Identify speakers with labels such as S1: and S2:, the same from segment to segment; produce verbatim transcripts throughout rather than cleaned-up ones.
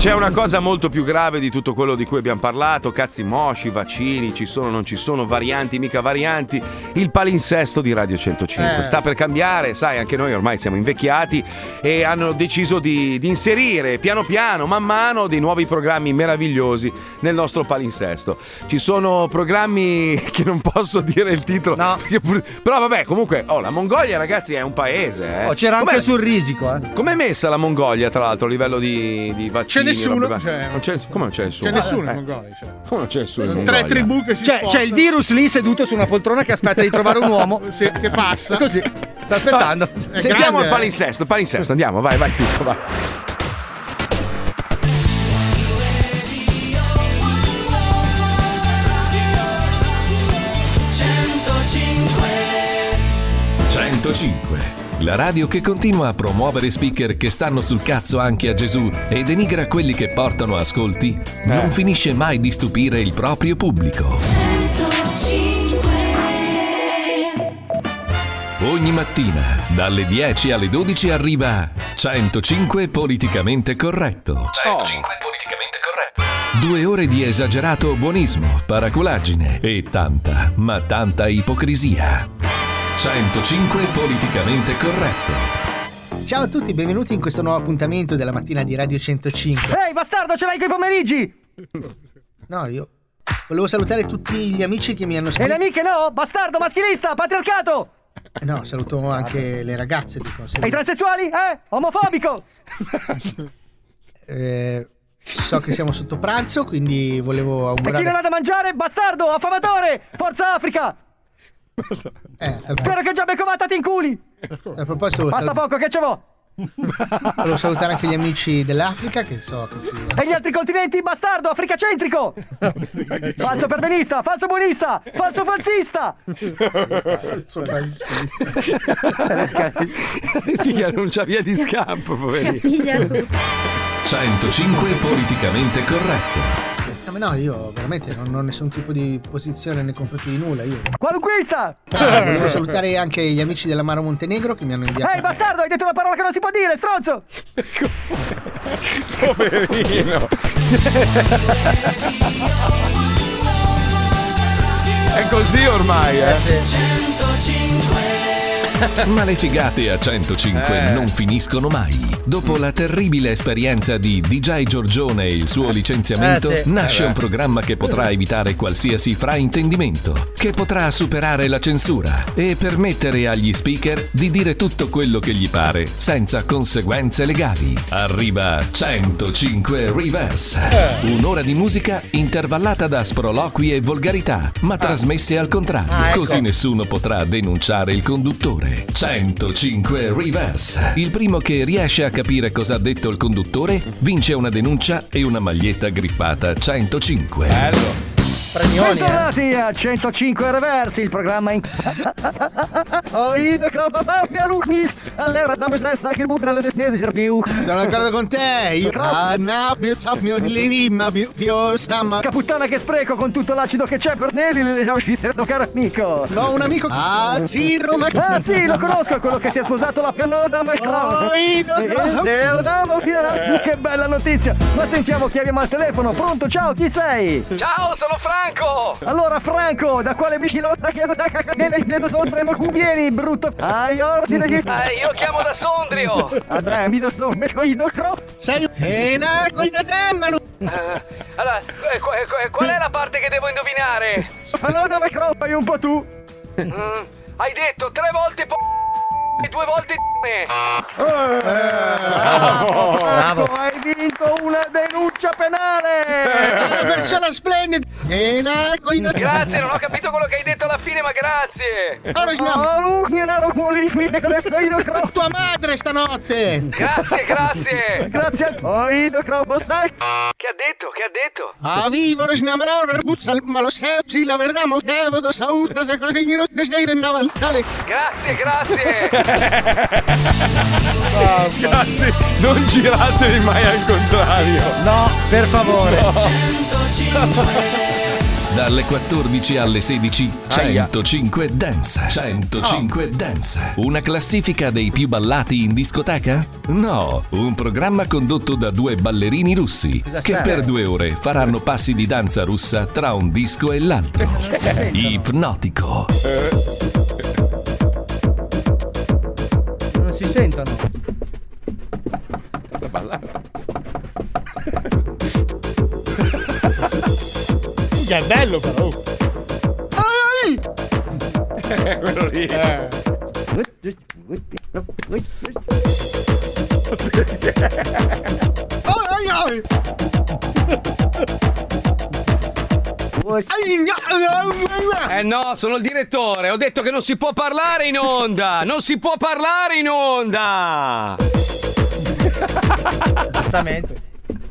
S1: c'è una cosa molto più grave di tutto quello di cui abbiamo parlato, cazzi mosci, vaccini, ci sono, non ci sono, varianti, mica varianti, il palinsesto di Radio centocinque.
S2: Eh.
S1: Sta per cambiare, sai, anche noi ormai siamo invecchiati e hanno deciso di, di inserire piano piano, man mano, dei nuovi programmi meravigliosi nel nostro palinsesto. Ci sono programmi che non posso dire il titolo,
S2: no.
S1: pur... però vabbè, comunque, oh, la Mongolia, ragazzi, è un paese. Eh.
S2: Oh, c'era
S1: Com'è?
S2: anche sul risico, eh.
S1: Com'è messa la Mongolia, tra l'altro, a livello di, di vaccini?
S3: C'è nessuno.
S1: roba-
S3: Cioè,
S1: non c'è, come non c'è nessuno?
S3: C'è nessuno
S1: Eh,
S3: in Mongolia. Cioè.
S1: Come non c'è nessuno in
S3: Tre
S1: Mongolia?
S3: tribù che si
S2: C'è,
S3: spostano.
S2: c'è il virus lì seduto su una poltrona che aspetta di trovare un uomo.
S3: Sì, che passa.
S2: Così, sta aspettando.
S3: È
S1: Sentiamo
S3: grande,
S1: il
S3: eh.
S1: palinsesto, il palinsesto, andiamo, vai, vai, tutto, vai.
S4: centocinque, la radio che continua a promuovere speaker che stanno sul cazzo anche a Gesù e denigra quelli che portano ascolti, non finisce mai di stupire il proprio pubblico. Ogni mattina, dalle dieci alle dodici arriva centocinque Politicamente Corretto.
S1: centocinque
S4: Politicamente Corretto. Due ore di esagerato buonismo, paraculaggine e tanta, ma tanta ipocrisia. centocinque Politicamente Corretto.
S2: Ciao a tutti, benvenuti in questo nuovo appuntamento della mattina di Radio centocinque.
S5: Ehi, bastardo, ce l'hai coi pomeriggi!
S2: No, io volevo salutare tutti gli amici che mi hanno
S5: E
S2: scritto.
S5: le amiche no? Bastardo, maschilista, patriarcato!
S2: Eh no, saluto anche le ragazze di
S5: E i
S2: conseguenza.
S5: transessuali? Eh? Omofobico!
S2: Eh, so che siamo sotto pranzo, quindi volevo
S5: E chi non
S2: augurare.
S5: ha da mangiare? Bastardo, affamatore! Forza Africa!
S2: Eh, al,
S5: Spero che già beccovata ti inculi!
S2: a proposito, volevo,
S5: Basta
S2: salu-
S5: poco, che ce vo'?
S2: volevo salutare anche gli amici dell'Africa, che so che ci.
S5: E gli altri continenti? Bastardo, africacentrico! Falso perbenista, falso buonista, falso falsista!
S1: Figa, non c'ha via di scampo, poverino.
S4: centocinque Politicamente Corretto.
S2: No, ma no, io veramente non ho nessun tipo di posizione nei confronti di nulla. Io
S5: Qualunquista!
S2: Ah, volevo salutare anche gli amici dell'Amaro Montenegro che mi hanno inviato.
S5: Ehi, bastardo, hai detto una parola che non si può dire, stronzo!
S1: Poverino. È così ormai, eh.
S4: Ma le figate a centocinque
S1: Eh.
S4: non finiscono mai. Dopo la terribile esperienza di D J Giorgione e il suo licenziamento,
S2: Eh, sì.
S4: nasce
S1: Eh,
S4: un programma che potrà evitare qualsiasi fraintendimento, che potrà superare la censura e permettere agli speaker di dire tutto quello che gli pare senza conseguenze legali. Arriva centocinque Reverse, un'ora di musica intervallata da sproloqui e volgarità, ma trasmesse al contrario,
S2: Ah, ecco.
S4: così nessuno potrà denunciare il conduttore. centocinque Reverse. Il primo che riesce a capire cosa ha detto il conduttore vince una denuncia e una maglietta griffata centocinque.
S1: Bello.
S2: Premioni, eh.
S5: Bentornati a centocinque Reversi, il programma in... Oh, io allora dammi stessa che buttare le desne di Serpiu.
S2: Sono d'accordo con te. Io ah, no, io so mio di l'enigma, io stamma.
S5: Caputtana che spreco con tutto l'acido che c'è per Neri le uscite, caro amico.
S2: Ho un amico. Ah, sì, Roma.
S5: Ah sì, lo conosco, è quello che si è sposato la pellona ma
S2: Oh, io-
S5: che bella notizia. Ma sentiamo chi abbiamo al telefono. Pronto, ciao, chi sei?
S6: Ciao, sono Franco!
S5: Allora Franco, da quale vicino da chiedo da cacagene chiedo sopra cubieni, brutto. Ah, io ordine gli
S6: Eh, io chiamo da Sondrio!
S5: Andrea, mi do so, me coido cro.
S2: Sei e na coida demmano.
S6: Eh, allora, eh, qu- eh, qual è la parte che devo indovinare?
S5: Allora dove cro, fai un po' tu.
S6: Mm, hai detto tre volte po... e due volte
S5: Bravo, Franco, hai vinto una denuncia penale.
S2: Sei una persona splendida. E na coida.
S6: Grazie, non ho capito quello che hai detto alla fine, ma grazie!
S2: Allora, siamo-
S5: Ah, lui non ero fuori, fide che ne sei do cro.
S2: tua madre stanotte.
S6: Grazie, grazie!
S5: Grazie a voi, do cro, stai.
S6: Che ha detto? Che ha detto?
S2: Ah, vivo, lo siamo allora, puzza, ma lo sai, sì, la verità, ma devo da saluto, se così non ti sei rendato tale.
S6: Grazie, grazie!
S1: Ragazzi, non giratevi mai al contrario.
S5: No, per favore.
S4: Dalle quattordici alle sedici, centocinque Dance. centocinque
S1: Oh.
S4: Dance. Una classifica dei più ballati in discoteca? No, un programma condotto da due ballerini russi
S5: Cosa
S4: che
S5: c'è?
S4: per due ore faranno passi di danza russa tra un disco e l'altro. Ipnotico.
S5: Non si sentono.
S1: Sta ballando.
S2: Che è bello però.
S1: Eh, quello lì.
S2: Eh. Ai, ai.
S1: Eh no, sono il direttore. Ho detto che non si può parlare in onda. Non si può parlare in onda.
S5: Giustamente.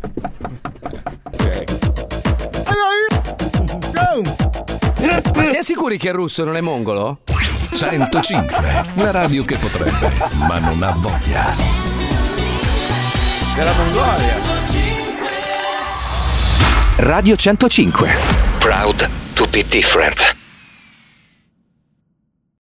S1: Ma siamo sicuri che il russo non è mongolo?
S4: centocinque. La radio che potrebbe, ma non ha voglia.
S1: Della Mongolia.
S3: Radio centocinque. Proud to be different.